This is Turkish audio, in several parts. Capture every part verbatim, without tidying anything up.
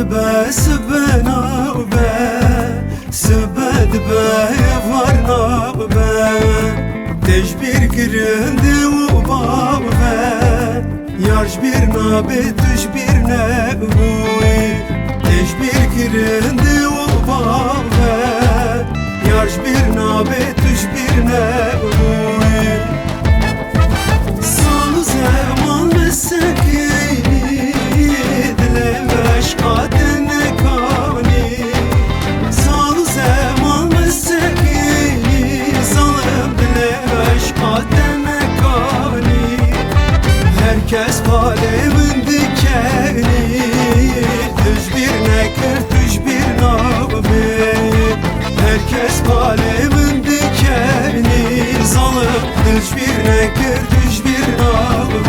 دبا سبنا وبا سبا دبا يفرنا وبا تجبير كرند وبابا يارج بيرنا بتجبيرنا بوي تجبير كرند وبابا يارج بيرنا بتجبيرنا بوي صالو زمان مسكين دلمش قاتن كاني صالو زمان مسكين ظلم دلمش قاتن كاني herkes palemin dikeni tücbir nekir tücbir nabı herkes palemin dikeni zalim tücbir nekir tücbir nabı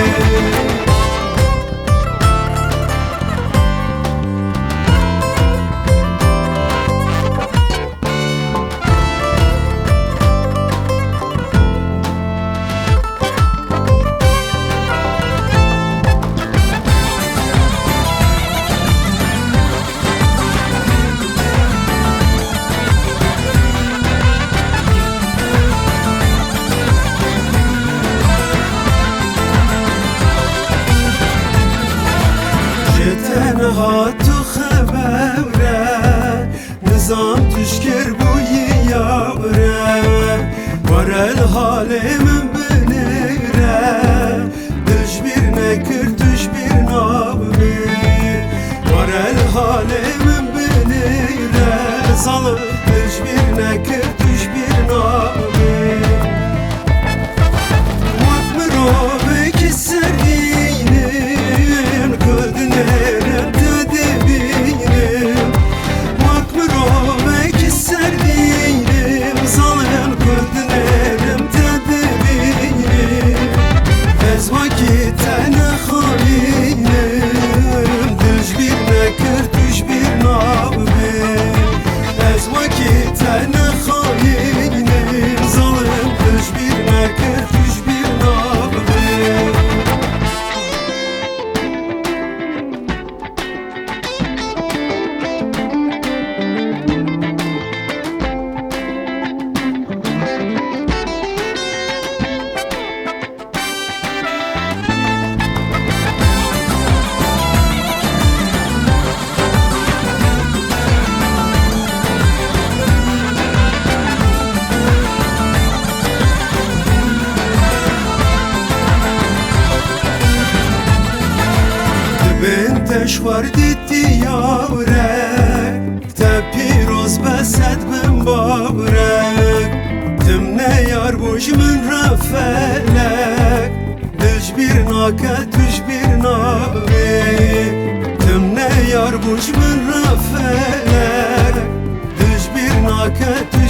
هاتو خبره نظام تشكر بوي يابره ورا الحال من بنيره تجبير نكر تجبير نابي ورا الحال من بنيره ظلم تجبير نكر تجبير نابي واتمرو بك السرين كدني تشوار دیتی یارک تپیروز بسد بم بابرک تم نیار بوش من رفلک تجبیر ناکه تجبیر نابی تم نیار بوش من رفلک تجبیر ناکه